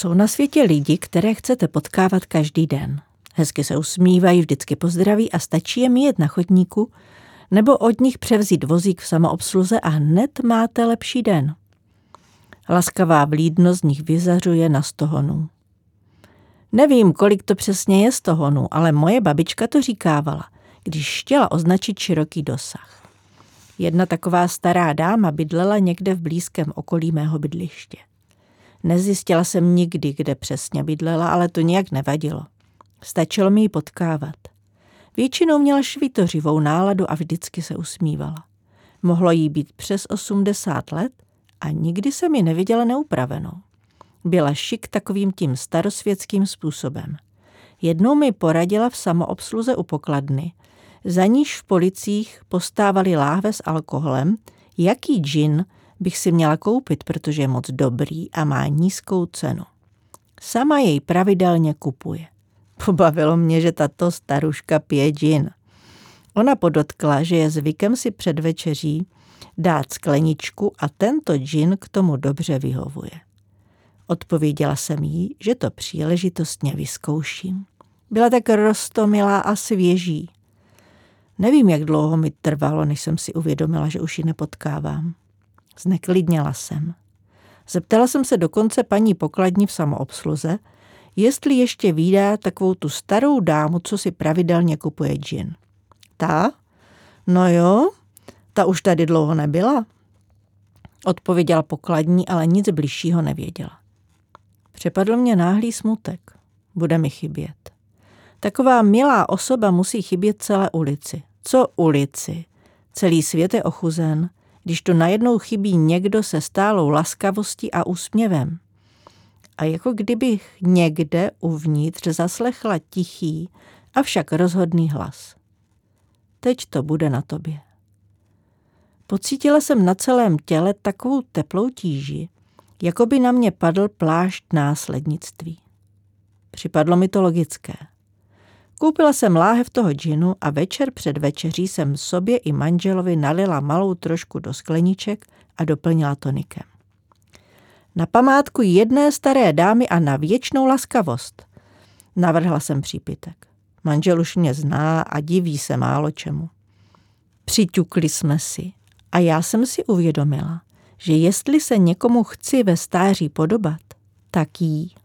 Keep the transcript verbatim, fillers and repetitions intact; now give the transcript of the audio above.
Jsou na světě lidi, které chcete potkávat každý den. Hezky se usmívají, vždycky pozdraví a stačí je jet na chodníku nebo od nich převzít vozík v samoobsluze a hned máte lepší den. Laskavá vlídnost z nich vyzařuje na stohonů. Nevím, kolik to přesně je stohonů, ale moje babička to říkávala, když chtěla označit široký dosah. Jedna taková stará dáma bydlela někde v blízkém okolí mého bydliště. Nezjistila jsem nikdy, kde přesně bydlela, ale to nějak nevadilo. Stačilo mi ji potkávat. Většinou měla švitořivou náladu a vždycky se usmívala. Mohlo jí být přes osmdesát let a nikdy jsem ji neviděla neupravenou. Byla šik takovým tím starosvětským způsobem. Jednou mi poradila v samoobsluze u pokladny, za níž v policích postávali láhve s alkoholem, jaký džin bych si měla koupit, protože je moc dobrý a má nízkou cenu. Sama jej pravidelně kupuje. Pobavilo mě, že tato staruška pije džin. Ona podotkla, že je zvykem si před večeří dát skleničku a tento džin k tomu dobře vyhovuje. Odpověděla jsem jí, že to příležitostně vyzkouším. Byla tak roztomilá a svěží. Nevím, jak dlouho mi trvalo, než jsem si uvědomila, že už ji nepotkávám. Zneklidněla jsem. Zeptala jsem se dokonce paní pokladní v samoobsluze, jestli ještě vídá takovou tu starou dámu, co si pravidelně kupuje džin. Ta? No jo, ta už tady dlouho nebyla. Odpověděla pokladní, ale nic bližšího nevěděla. Přepadl mě náhlý smutek. Bude mi chybět. Taková milá osoba musí chybět celé ulici. Co ulici? Celý svět je ochuzen, když tu najednou chybí někdo se stálou laskavostí a úsměvem. A jako kdybych někde uvnitř zaslechla tichý, avšak rozhodný hlas. Teď to bude na tobě. Pocítila jsem na celém těle takovou teplou tíži, jako by na mě padl plášť následnictví. Připadlo mi to logické. Koupila jsem láhev toho džinu a večer před večeří jsem sobě i manželovi nalila malou trošku do skleniček a doplnila tonikem. Na památku jedné staré dámy a na věčnou laskavost. Navrhla jsem přípitek. Manžel už mě zná a diví se málo čemu. Přiťukli jsme si a já jsem si uvědomila, že jestli se někomu chci ve stáří podobat, tak jí.